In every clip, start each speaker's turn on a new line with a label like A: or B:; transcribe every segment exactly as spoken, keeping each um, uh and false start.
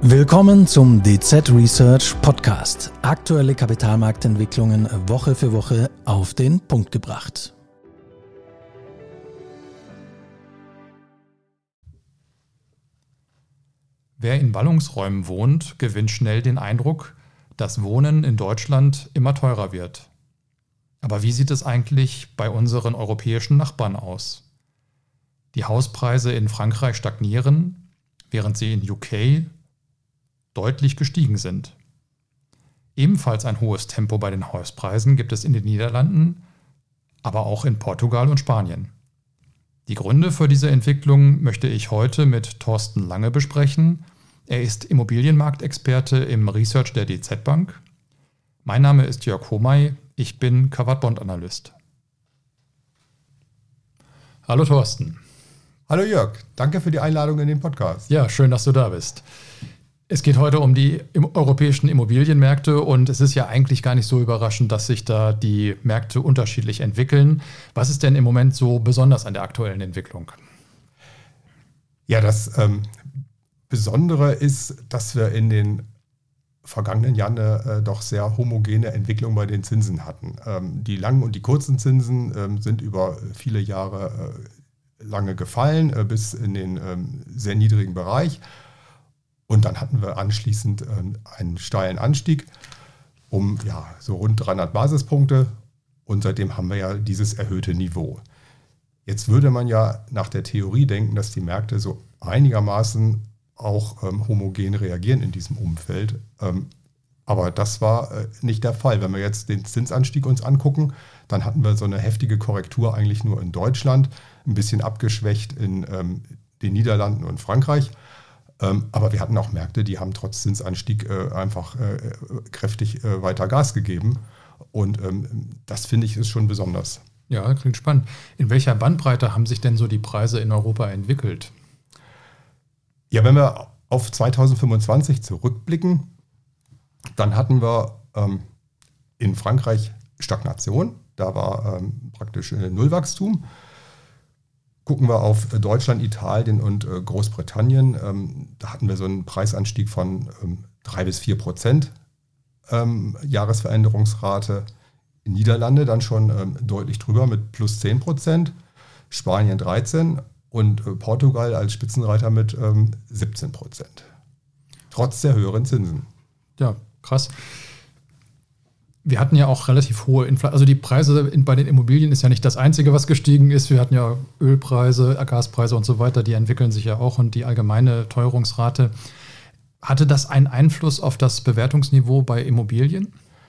A: Willkommen zum D Z Research Podcast. Aktuelle Kapitalmarktentwicklungen Woche für Woche auf den Punkt gebracht.
B: Wer in Ballungsräumen wohnt, gewinnt schnell den Eindruck, dass Wohnen in Deutschland immer teurer wird. Aber wie sieht es eigentlich bei unseren europäischen Nachbarn aus? Die Hauspreise in Frankreich stagnieren, während sie in U K deutlich gestiegen sind. Ebenfalls ein hohes Tempo bei den Hauspreisen gibt es in den Niederlanden, aber auch in Portugal und Spanien. Die Gründe für diese Entwicklung möchte ich heute mit Thorsten Lange besprechen. Er ist Immobilienmarktexperte im Research der D Z Bank. Mein Name ist Jörg Homay, ich bin Covered-Bond-Analyst. Hallo Thorsten.
C: Hallo Jörg, danke für die Einladung in den Podcast.
B: Ja, schön, dass du da bist. Es geht heute um die europäischen Immobilienmärkte und es ist ja eigentlich gar nicht so überraschend, dass sich da die Märkte unterschiedlich entwickeln. Was ist denn im Moment so besonders an der aktuellen Entwicklung?
C: Ja, das ähm, Besondere ist, dass wir in den vergangenen Jahren eine äh, doch sehr homogene Entwicklung bei den Zinsen hatten. Ähm, die langen und die kurzen Zinsen ähm, sind über viele Jahre äh, lange gefallen, äh, bis in den ähm, sehr niedrigen Bereich. Und dann hatten wir anschließend äh, einen steilen Anstieg um ja, so rund dreihundert Basispunkte. Und seitdem haben wir ja dieses erhöhte Niveau. Jetzt würde man ja nach der Theorie denken, dass die Märkte so einigermaßen auch ähm, homogen reagieren in diesem Umfeld. Ähm, aber das war äh, nicht der Fall. Wenn wir jetzt den Zinsanstieg uns angucken, dann hatten wir so eine heftige Korrektur eigentlich nur in Deutschland, ein bisschen abgeschwächt in ähm, den Niederlanden und Frankreich. Ähm, aber wir hatten auch Märkte, die haben trotz Zinsanstieg äh, einfach äh, kräftig äh, weiter Gas gegeben. Und ähm, das finde ich ist schon besonders.
B: Ja, klingt spannend. In welcher Bandbreite haben sich denn so die Preise in Europa entwickelt?
C: Ja, wenn wir auf zweitausendfünfundzwanzig zurückblicken, dann hatten wir ähm, in Frankreich Stagnation. Da war ähm, praktisch äh, Nullwachstum. Gucken wir auf Deutschland, Italien und äh, Großbritannien. Ähm, da hatten wir so einen Preisanstieg von ähm, drei bis vier Prozent ähm, Jahresveränderungsrate. In Niederlande dann schon ähm, deutlich drüber mit plus zehn Prozent. Spanien dreizehn und äh, Portugal als Spitzenreiter mit ähm, siebzehn Prozent. Trotz der höheren Zinsen.
B: Ja, krass. Wir hatten ja auch relativ hohe Inflation. Also die Preise in, bei den Immobilien ist ja nicht das Einzige, was gestiegen ist. Wir hatten ja Ölpreise, Gaspreise und so weiter. Die entwickeln sich ja auch und die allgemeine Teuerungsrate. Hatte das einen Einfluss auf das Bewertungsniveau bei Immobilien?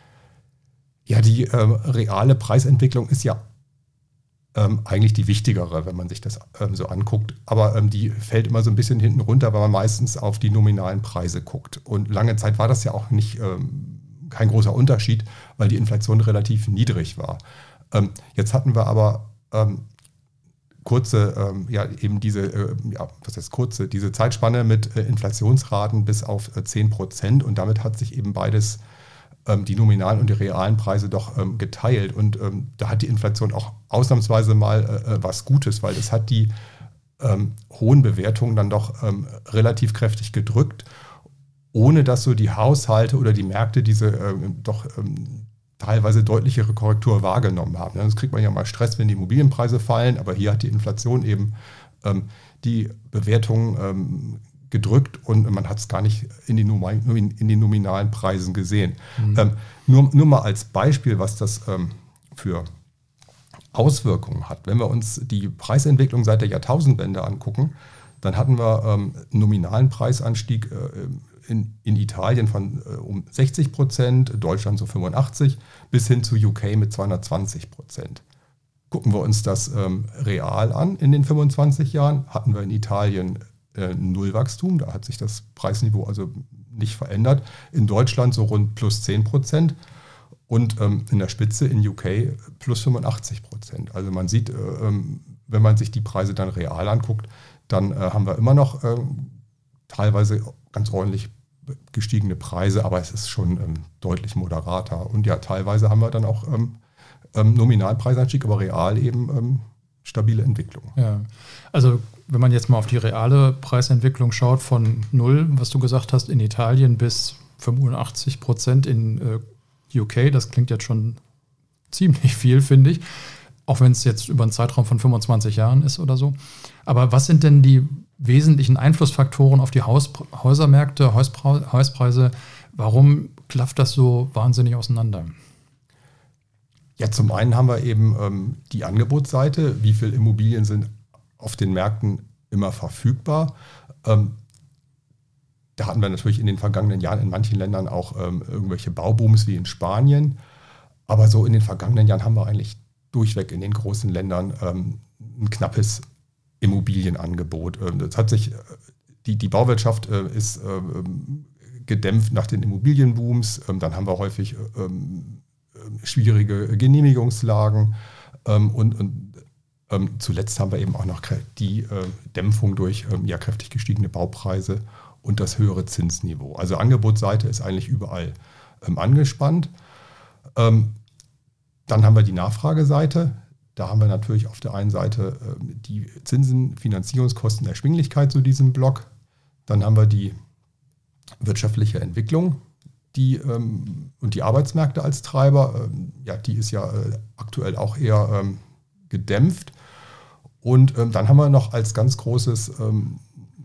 C: Ja, die äh, reale Preisentwicklung ist ja ähm, eigentlich die wichtigere, wenn man sich das ähm, so anguckt. Aber ähm, die fällt immer so ein bisschen hinten runter, weil man meistens auf die nominalen Preise guckt. Und lange Zeit war das ja auch nicht ähm, kein großer Unterschied, weil die Inflation relativ niedrig war. Ähm, jetzt hatten wir aber ähm, kurze, ähm, ja eben diese, äh, ja, was heißt kurze, diese Zeitspanne mit äh, Inflationsraten bis auf äh, zehn Prozent und damit hat sich eben beides, ähm, die nominalen und die realen Preise doch ähm, geteilt und ähm, da hat die Inflation auch ausnahmsweise mal äh, was Gutes, weil es hat die ähm, hohen Bewertungen dann doch ähm, relativ kräftig gedrückt, ohne dass so die Haushalte oder die Märkte diese ähm, doch ähm, teilweise deutlichere Korrektur wahrgenommen haben. Sonst kriegt man ja mal Stress, wenn die Immobilienpreise fallen, aber hier hat die Inflation eben ähm, die Bewertungen ähm, gedrückt und man hat es gar nicht in, die in den nominalen Preisen gesehen. Mhm. Ähm, nur, nur mal als Beispiel, was das ähm, für Auswirkungen hat. Wenn wir uns die Preisentwicklung seit der Jahrtausendwende angucken, dann hatten wir ähm, einen nominalen Preisanstieg äh, In, in Italien von äh, um sechzig Prozent, Deutschland so fünfundachtzig, bis hin zu U K mit zweihundertzwanzig Prozent. Gucken wir uns das ähm, real an in den fünfundzwanzig Jahren, hatten wir in Italien äh, Nullwachstum, da hat sich das Preisniveau also nicht verändert. In Deutschland so rund plus zehn Prozent und ähm, in der Spitze in U K plus fünfundachtzig Prozent. Also man sieht, äh, wenn man sich die Preise dann real anguckt, dann äh, haben wir immer noch äh, teilweise ganz ordentlich gestiegene Preise, aber es ist schon ähm, deutlich moderater. Und ja, teilweise haben wir dann auch ähm, ähm, Nominalpreisanstieg, aber real eben ähm, stabile Entwicklung.
B: Ja, also wenn man jetzt mal auf die reale Preisentwicklung schaut, von null, was du gesagt hast, in Italien bis fünfundachtzig Prozent in äh, U K, das klingt jetzt schon ziemlich viel, finde ich, auch wenn es jetzt über einen Zeitraum von fünfundzwanzig Jahren ist oder so. Aber was sind denn die wesentlichen Einflussfaktoren auf die Haus, Häusermärkte, Hauspreise, Hauspreise? Warum klafft das so wahnsinnig auseinander?
C: Ja, zum einen haben wir eben ähm, die Angebotsseite. Wie viele Immobilien sind auf den Märkten immer verfügbar? Ähm, da hatten wir natürlich in den vergangenen Jahren in manchen Ländern auch ähm, irgendwelche Baubooms wie in Spanien. Aber so in den vergangenen Jahren haben wir eigentlich durchweg in den großen Ländern ähm, ein knappes Immobilienangebot. Ähm, das hat sich, die, die Bauwirtschaft äh, ist ähm, gedämpft nach den Immobilienbooms. Ähm, dann haben wir häufig ähm, schwierige Genehmigungslagen ähm, und, und ähm, zuletzt haben wir eben auch noch die äh, Dämpfung durch ähm, ja, kräftig gestiegene Baupreise und das höhere Zinsniveau. Also Angebotsseite ist eigentlich überall ähm, angespannt. Ähm, dann haben wir die Nachfrageseite. Da haben wir natürlich auf der einen Seite ähm, die Zinsen, Finanzierungskosten, Erschwinglichkeit zu diesem Block. Dann haben wir die wirtschaftliche Entwicklung. Die, ähm, und die Arbeitsmärkte als Treiber, ähm, ja, die ist ja äh, aktuell auch eher ähm, gedämpft. Und ähm, dann haben wir noch als ganz großes ähm,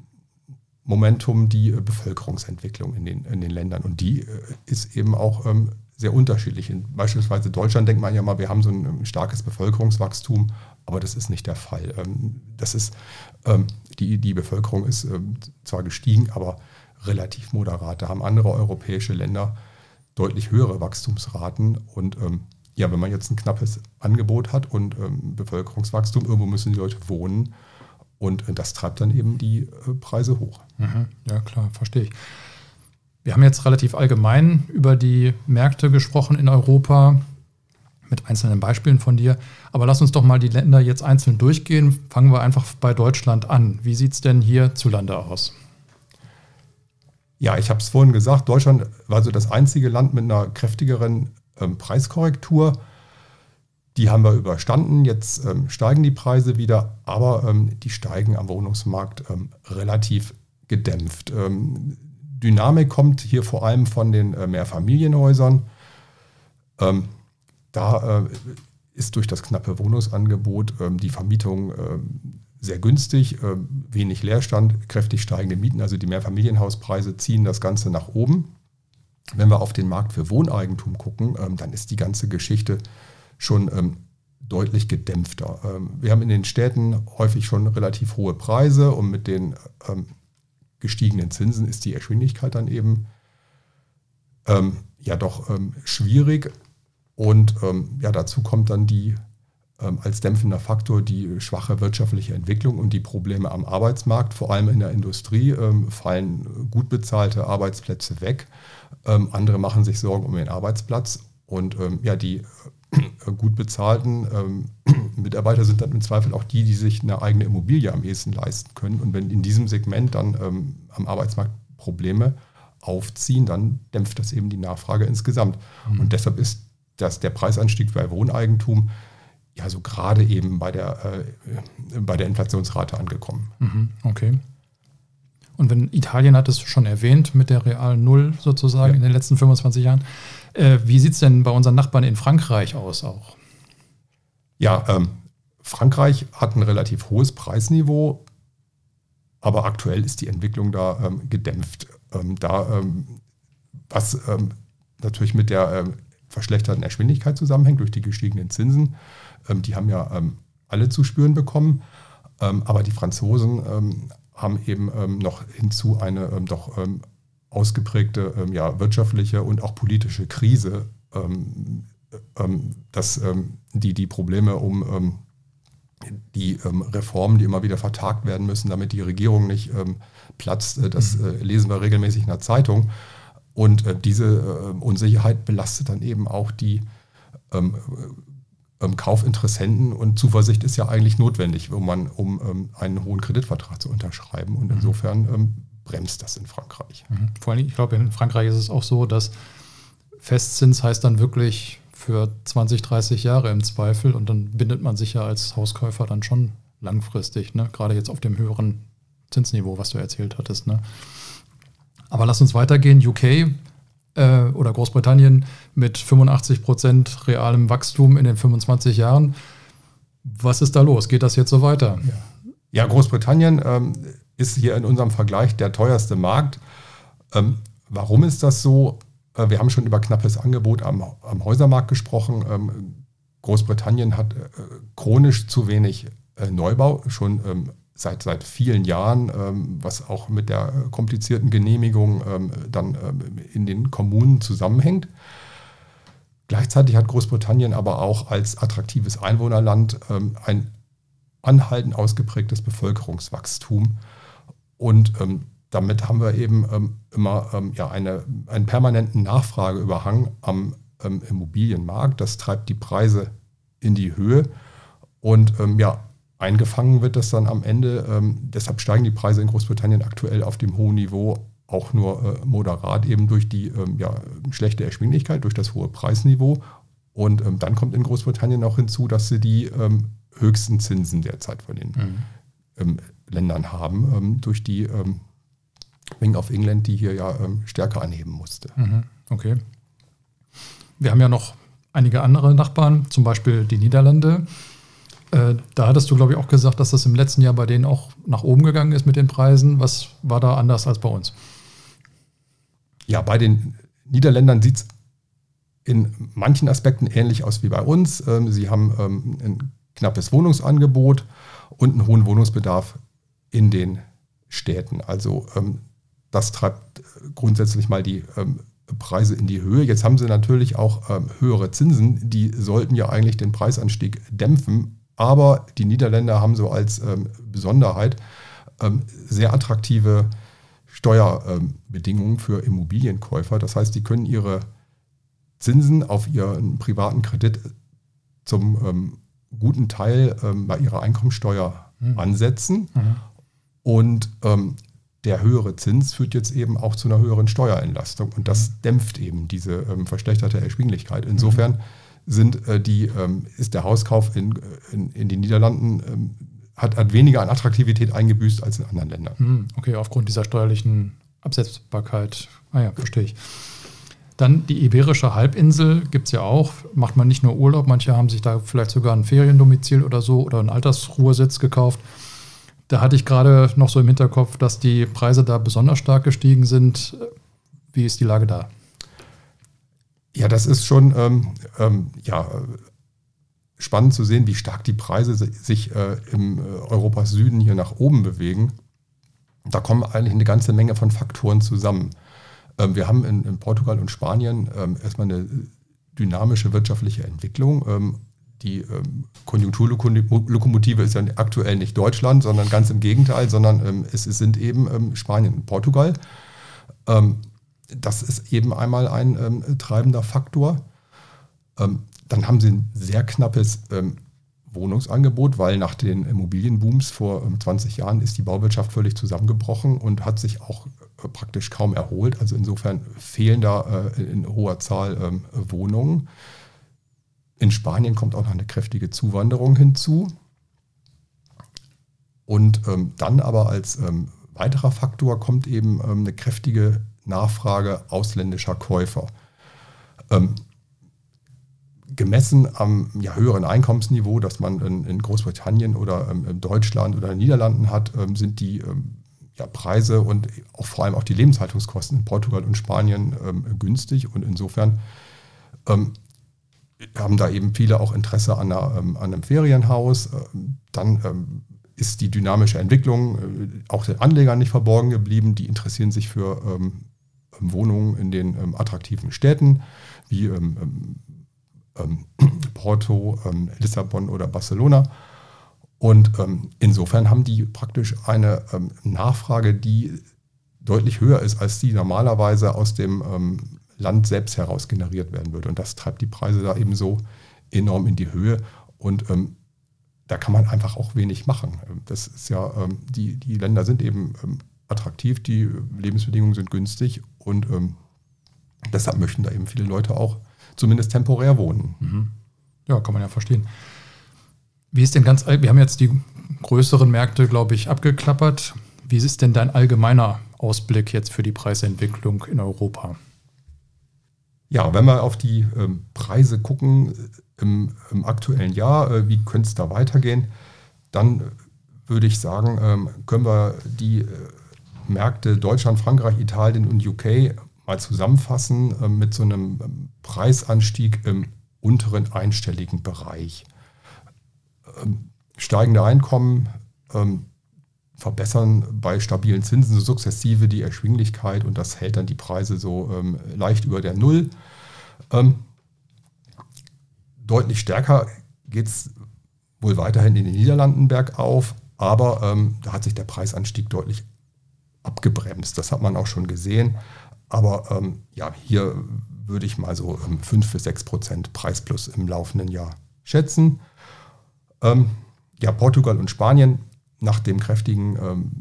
C: Momentum die äh, Bevölkerungsentwicklung in den, in den Ländern. Und die äh, ist eben auch ähm, sehr unterschiedlich. In beispielsweise Deutschland denkt man ja mal, wir haben so ein, ein starkes Bevölkerungswachstum, aber das ist nicht der Fall. Ähm, das ist, ähm, die, die Bevölkerung ist ähm, zwar gestiegen, aber relativ moderat. Da haben andere europäische Länder deutlich höhere Wachstumsraten. Und ähm, ja, wenn man jetzt ein knappes Angebot hat und ähm, Bevölkerungswachstum, irgendwo müssen die Leute wohnen. Und äh, das treibt dann eben die äh, Preise hoch.
B: Mhm. Ja, klar, verstehe ich. Wir haben jetzt relativ allgemein über die Märkte gesprochen in Europa, mit einzelnen Beispielen von dir. Aber lass uns doch mal die Länder jetzt einzeln durchgehen. Fangen wir einfach bei Deutschland an. Wie sieht es denn hierzulande aus?
C: Ja, ich habe es vorhin gesagt, Deutschland war so das einzige Land mit einer kräftigeren ähm, Preiskorrektur. Die haben wir überstanden. Jetzt ähm, steigen die Preise wieder, aber ähm, die steigen am Wohnungsmarkt ähm, relativ gedämpft. Ähm, Dynamik kommt hier vor allem von den äh, Mehrfamilienhäusern. Ähm, da äh, ist durch das knappe Wohnungsangebot ähm, die Vermietung ähm, sehr günstig, äh, wenig Leerstand, kräftig steigende Mieten. Also die Mehrfamilienhauspreise ziehen das Ganze nach oben. Wenn wir auf den Markt für Wohneigentum gucken, ähm, dann ist die ganze Geschichte schon ähm, deutlich gedämpfter. Ähm, wir haben in den Städten häufig schon relativ hohe Preise und mit den ähm, gestiegenen Zinsen ist die Erschwinglichkeit dann eben ähm, ja doch ähm, schwierig. Und ähm, ja, dazu kommt dann die als dämpfender Faktor die schwache wirtschaftliche Entwicklung und die Probleme am Arbeitsmarkt, vor allem in der Industrie, ähm, fallen gut bezahlte Arbeitsplätze weg. Ähm, andere machen sich Sorgen um ihren Arbeitsplatz und ähm, ja, die äh, gut bezahlten ähm, Mitarbeiter sind dann im Zweifel auch die, die sich eine eigene Immobilie am ehesten leisten können. Und wenn in diesem Segment dann ähm, am Arbeitsmarkt Probleme aufziehen, dann dämpft das eben die Nachfrage insgesamt. Mhm. Und deshalb ist das, der Preisanstieg bei Wohneigentum ja so gerade eben bei der, äh, bei der Inflationsrate angekommen.
B: Mhm, okay. Und wenn Italien hat es schon erwähnt, mit der realen Null sozusagen ja. in den letzten fünfundzwanzig Jahren. Äh, wie sieht es denn bei unseren Nachbarn in Frankreich aus auch?
C: Ja, ähm, Frankreich hat ein relativ hohes Preisniveau, aber aktuell ist die Entwicklung da ähm, gedämpft. Ähm, da, ähm, was ähm, natürlich mit der ähm, verschlechterten Erschwinglichkeit zusammenhängt durch die gestiegenen Zinsen. Ähm, die haben ja ähm, alle zu spüren bekommen. Ähm, aber die Franzosen ähm, haben eben ähm, noch hinzu eine ähm, doch ähm, ausgeprägte ähm, ja, wirtschaftliche und auch politische Krise, ähm, ähm, dass ähm, die, die Probleme um ähm, die ähm, Reformen, die immer wieder vertagt werden müssen, damit die Regierung nicht ähm, platzt, äh, das äh, lesen wir regelmäßig in der Zeitung. Und äh, diese äh, Unsicherheit belastet dann eben auch die ähm, ähm, Kaufinteressenten. Und Zuversicht ist ja eigentlich notwendig, um, man, um ähm, einen hohen Kreditvertrag zu unterschreiben. Und insofern ähm, bremst das in Frankreich.
B: Mhm. Vor allem, ich glaube, in Frankreich ist es auch so, dass Festzins heißt dann wirklich für zwanzig, dreißig Jahre im Zweifel. Und dann bindet man sich ja als Hauskäufer dann schon langfristig, ne? Gerade jetzt auf dem höheren Zinsniveau, was du erzählt hattest. Ne? Aber lass uns weitergehen. U K äh, oder Großbritannien mit fünfundachtzig Prozent realem Wachstum in den fünfundzwanzig Jahren. Was ist da los? Geht das jetzt so weiter?
C: Ja, ja Großbritannien ähm, ist hier in unserem Vergleich der teuerste Markt. Ähm, warum ist das so? Äh, wir haben schon über knappes Angebot am, am Häusermarkt gesprochen. Ähm, Großbritannien hat äh, chronisch zu wenig äh, Neubau, schon ähm, seit, seit vielen Jahren, ähm, was auch mit der komplizierten Genehmigung ähm, dann ähm, in den Kommunen zusammenhängt. Gleichzeitig hat Großbritannien aber auch als attraktives Einwohnerland ähm, ein anhaltend ausgeprägtes Bevölkerungswachstum. Und ähm, damit haben wir eben ähm, immer ähm, ja, eine, einen permanenten Nachfrageüberhang am ähm, Immobilienmarkt. Das treibt die Preise in die Höhe. Und ähm, ja, eingefangen wird das dann am Ende. Ähm, deshalb steigen die Preise in Großbritannien aktuell auf dem hohen Niveau auch nur äh, moderat, eben durch die ähm, ja, schlechte Erschwinglichkeit, durch das hohe Preisniveau. Und ähm, dann kommt in Großbritannien auch hinzu, dass sie die ähm, höchsten Zinsen derzeit von den mhm. ähm, Ländern haben, ähm, durch die ähm, Bank of England, die hier ja ähm, stärker anheben musste.
B: Mhm. Okay. Wir haben ja noch einige andere Nachbarn, zum Beispiel die Niederlande. Äh, da hattest du, glaube ich, auch gesagt, dass das im letzten Jahr bei denen auch nach oben gegangen ist mit den Preisen. Was war da anders als bei uns?
C: Ja, bei den Niederländern sieht es in manchen Aspekten ähnlich aus wie bei uns. Ähm, sie haben ähm, ein knappes Wohnungsangebot und einen hohen Wohnungsbedarf in den Städten. Also ähm, das treibt grundsätzlich mal die ähm, Preise in die Höhe. Jetzt haben sie natürlich auch ähm, höhere Zinsen. Die sollten ja eigentlich den Preisanstieg dämpfen. Aber die Niederländer haben so als ähm, Besonderheit ähm, sehr attraktive Steuerbedingungen für Immobilienkäufer. Das heißt, die können ihre Zinsen auf ihren privaten Kredit zum ähm, guten Teil ähm, bei ihrer Einkommensteuer mhm. ansetzen. Mhm. Und ähm, der höhere Zins führt jetzt eben auch zu einer höheren Steuerentlastung. Und das mhm. dämpft eben diese ähm, verschlechterte Erschwinglichkeit. Insofern mhm. sind äh, die, ähm, ist der Hauskauf in, in, in den Niederlanden ähm, Hat, hat weniger an Attraktivität eingebüßt als in anderen Ländern.
B: Okay, aufgrund dieser steuerlichen Absetzbarkeit. Ah ja, verstehe ich. Dann die Iberische Halbinsel gibt es ja auch. Macht man nicht nur Urlaub, manche haben sich da vielleicht sogar ein Feriendomizil oder so oder einen Altersruhesitz gekauft. Da hatte ich gerade noch so im Hinterkopf, dass die Preise da besonders stark gestiegen sind. Wie ist die Lage da?
C: Ja, das ist schon ähm, ähm, ja, spannend zu sehen, wie stark die Preise sich äh, im äh, Europas Süden hier nach oben bewegen. Da kommen eigentlich eine ganze Menge von Faktoren zusammen. Ähm, wir haben in, in Portugal und Spanien ähm, erstmal eine dynamische wirtschaftliche Entwicklung. Ähm, die ähm, Konjunkturlokomotive ist ja aktuell nicht Deutschland, sondern ganz im Gegenteil, sondern ähm, es, es sind eben ähm, Spanien und Portugal. Ähm, das ist eben einmal ein ähm, treibender Faktor. Ähm, Dann haben sie ein sehr knappes ähm, Wohnungsangebot, weil nach den Immobilienbooms vor ähm, zwanzig Jahren ist die Bauwirtschaft völlig zusammengebrochen und hat sich auch äh, praktisch kaum erholt. Also insofern fehlen da äh, in hoher Zahl ähm, Wohnungen. In Spanien kommt auch noch eine kräftige Zuwanderung hinzu. Und ähm, dann aber als ähm, weiterer Faktor kommt eben ähm, eine kräftige Nachfrage ausländischer Käufer. Ähm, Gemessen am ja, höheren Einkommensniveau, das man in, in Großbritannien oder ähm, in Deutschland oder in den Niederlanden hat, ähm, sind die ähm, ja, Preise und auch vor allem auch die Lebenshaltungskosten in Portugal und Spanien ähm, günstig. Und insofern ähm, haben da eben viele auch Interesse an, einer, ähm, an einem Ferienhaus. Ähm, dann ähm, ist die dynamische Entwicklung äh, auch den Anlegern nicht verborgen geblieben. Die interessieren sich für ähm, Wohnungen in den ähm, attraktiven Städten wie ähm, Porto, ähm, Lissabon oder Barcelona. Und ähm, insofern haben die praktisch eine ähm, Nachfrage, die deutlich höher ist, als die normalerweise aus dem ähm, Land selbst heraus generiert werden würde. Und das treibt die Preise da eben so enorm in die Höhe. Und ähm, da kann man einfach auch wenig machen. Das ist ja, ähm, die, die Länder sind eben ähm, attraktiv, die Lebensbedingungen sind günstig und ähm, deshalb möchten da eben viele Leute auch zumindest temporär wohnen.
B: Mhm. Ja, kann man ja verstehen. Wie ist denn ganz, all- wir haben jetzt die größeren Märkte, glaube ich, abgeklappert. Wie ist denn dein allgemeiner Ausblick jetzt für die Preisentwicklung in Europa?
C: Ja, wenn wir auf die ähm, Preise gucken im, im aktuellen Jahr, äh, wie könnte es da weitergehen, dann würde ich sagen, ähm, können wir die äh, Märkte Deutschland, Frankreich, Italien und U K mal zusammenfassen äh, mit so einem ähm, Preisanstieg im unteren einstelligen Bereich. Ähm, steigende Einkommen ähm, verbessern bei stabilen Zinsen so sukzessive die Erschwinglichkeit und das hält dann die Preise so ähm, leicht über der Null. Ähm, deutlich stärker geht es wohl weiterhin in den Niederlanden bergauf, aber ähm, da hat sich der Preisanstieg deutlich abgebremst. Das hat man auch schon gesehen. Aber ähm, ja, hier würde ich mal so ähm, fünf bis sechs Prozent Preisplus im laufenden Jahr schätzen. Ähm, ja, Portugal und Spanien nach dem kräftigen ähm,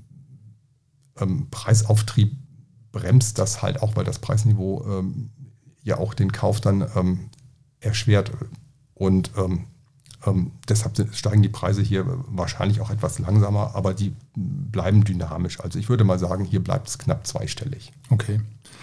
C: ähm, Preisauftrieb bremst das halt auch, weil das Preisniveau ähm, ja auch den Kauf dann ähm, erschwert. Und ähm, ähm, deshalb steigen die Preise hier wahrscheinlich auch etwas langsamer, aber die bleiben dynamisch. Also ich würde mal sagen, hier bleibt es knapp zweistellig.
B: Okay.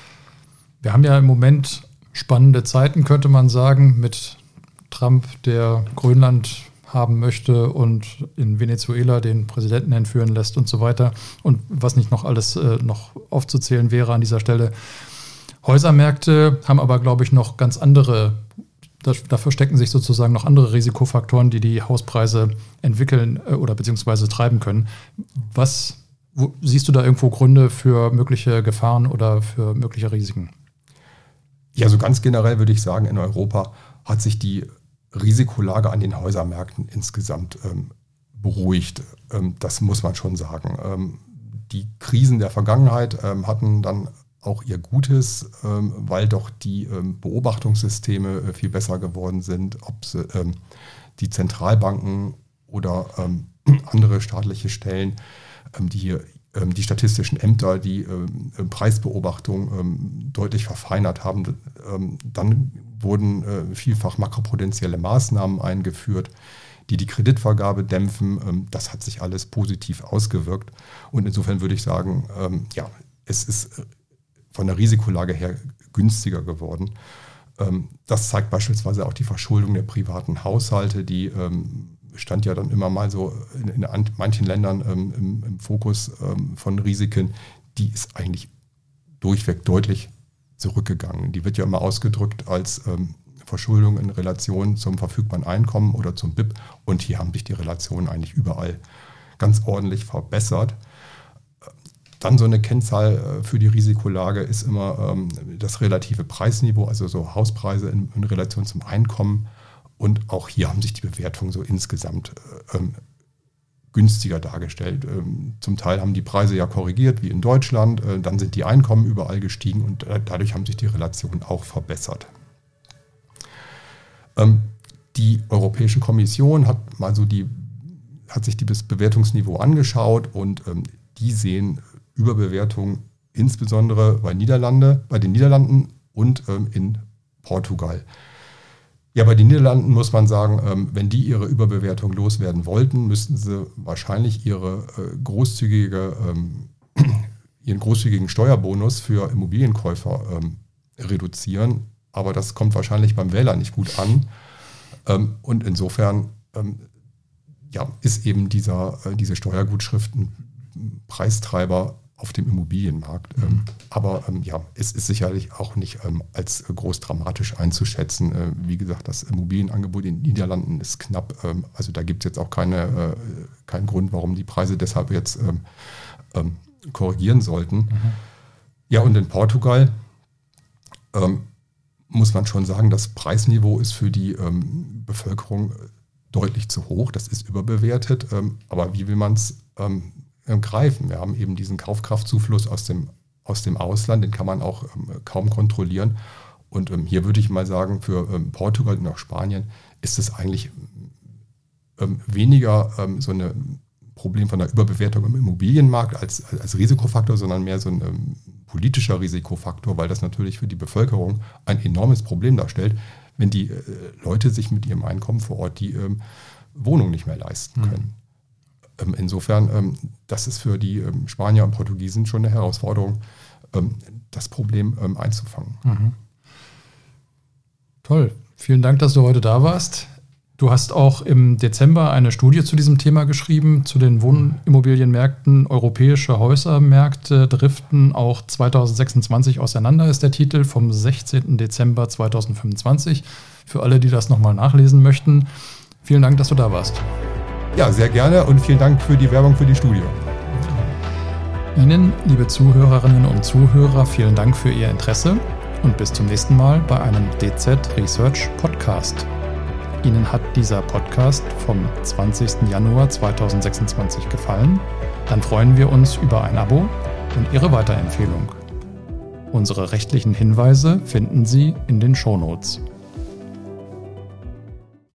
B: Wir haben ja im Moment spannende Zeiten, könnte man sagen, mit Trump, der Grönland haben möchte und in Venezuela den Präsidenten entführen lässt und so weiter. Und was nicht noch alles äh, noch aufzuzählen wäre an dieser Stelle. Häusermärkte haben aber, glaube ich, noch ganz andere, da, da verstecken sich sozusagen noch andere Risikofaktoren, die die Hauspreise entwickeln äh, oder beziehungsweise treiben können. Was wo, siehst du da irgendwo Gründe für mögliche Gefahren oder für mögliche Risiken?
C: Ja, so ganz generell würde ich sagen, in Europa hat sich die Risikolage an den Häusermärkten insgesamt ähm, beruhigt. Ähm, das muss man schon sagen. Ähm, die Krisen der Vergangenheit ähm, hatten dann auch ihr Gutes, ähm, weil doch die ähm, Beobachtungssysteme äh, viel besser geworden sind, ob sie, ähm, die Zentralbanken oder ähm, andere staatliche Stellen, ähm, die hier ähm, die statistischen Ämter, die ähm, Preisbeobachtung ähm, deutlich verfeinert haben. Ähm, dann wurden äh, vielfach makroprudentielle Maßnahmen eingeführt, die die Kreditvergabe dämpfen. Ähm, das hat sich alles positiv ausgewirkt. Und insofern würde ich sagen, ähm, ja, es ist von der Risikolage her günstiger geworden. Ähm, das zeigt beispielsweise auch die Verschuldung der privaten Haushalte, die ähm, stand ja dann immer mal so in, in manchen Ländern ähm, im, im Fokus ähm, von Risiken. Die ist eigentlich durchweg deutlich zurückgegangen. Die wird ja immer ausgedrückt als ähm, Verschuldung in Relation zum verfügbaren Einkommen oder zum B I P. Und hier haben sich die Relationen eigentlich überall ganz ordentlich verbessert. Dann so eine Kennzahl äh, für die Risikolage ist immer ähm, das relative Preisniveau, also so Hauspreise in, in Relation zum Einkommen. Und auch hier haben sich die Bewertungen so insgesamt äh, ähm, günstiger dargestellt. Ähm, zum Teil haben die Preise ja korrigiert, wie in Deutschland. Äh, dann sind die Einkommen überall gestiegen und äh, dadurch haben sich die Relationen auch verbessert. Ähm, die Europäische Kommission hat mal so die, hat sich das Bewertungsniveau angeschaut und ähm, die sehen Überbewertung insbesondere bei Niederlande, bei den Niederlanden und ähm, in Portugal. Ja, bei den Niederlanden muss man sagen, ähm, wenn die ihre Überbewertung loswerden wollten, müssten sie wahrscheinlich ihre äh, großzügige, ähm, ihren großzügigen Steuerbonus für Immobilienkäufer ähm, reduzieren. Aber das kommt wahrscheinlich beim Wähler nicht gut an. Ähm, und insofern ähm, ja, ist eben dieser, äh, diese Steuergutschrift ein Preistreiber auf dem Immobilienmarkt. Mhm. Aber ähm, ja, es ist sicherlich auch nicht ähm, als groß dramatisch einzuschätzen. Äh, wie gesagt, das Immobilienangebot in den Niederlanden ist knapp. Ähm, also da gibt es jetzt auch keine, äh, keinen Grund, warum die Preise deshalb jetzt ähm, ähm, korrigieren sollten. Mhm. Ja, und in Portugal ähm, muss man schon sagen, das Preisniveau ist für die ähm, Bevölkerung deutlich zu hoch. Das ist überbewertet. Ähm, aber wie will man es ähm, greifen? Wir haben eben diesen Kaufkraftzufluss aus dem, aus dem Ausland, den kann man auch ähm, kaum kontrollieren. Und ähm, hier würde ich mal sagen, für ähm, Portugal und auch Spanien ist es eigentlich ähm, weniger ähm, so ein Problem von der Überbewertung im Immobilienmarkt als, als Risikofaktor, sondern mehr so ein ähm, politischer Risikofaktor, weil das natürlich für die Bevölkerung ein enormes Problem darstellt, wenn die äh, Leute sich mit ihrem Einkommen vor Ort die ähm, Wohnung nicht mehr leisten können. Mhm. Ähm, insofern, ähm, das ist für die ähm, Spanier und Portugiesen schon eine Herausforderung, ähm, das Problem ähm, einzufangen.
B: Mhm. Toll. Vielen Dank, dass du heute da warst. Du hast auch im Dezember eine Studie zu diesem Thema geschrieben, zu den Wohnimmobilienmärkten. Europäische Häusermärkte driften auch zwanzig sechsundzwanzig auseinander, ist der Titel, vom sechzehnten Dezember zweitausendfünfundzwanzig. Für alle, die das nochmal nachlesen möchten. Vielen Dank, dass du da warst.
C: Ja, sehr gerne und vielen Dank für die Werbung für die Studie.
B: Ihnen, liebe Zuhörerinnen und Zuhörer, vielen Dank für Ihr Interesse und bis zum nächsten Mal bei einem D Z Research Podcast. Ihnen hat dieser Podcast vom zwanzigsten Januar zweitausendsechsundzwanzig gefallen? Dann freuen wir uns über ein Abo und Ihre Weiterempfehlung. Unsere rechtlichen Hinweise finden Sie in den Shownotes.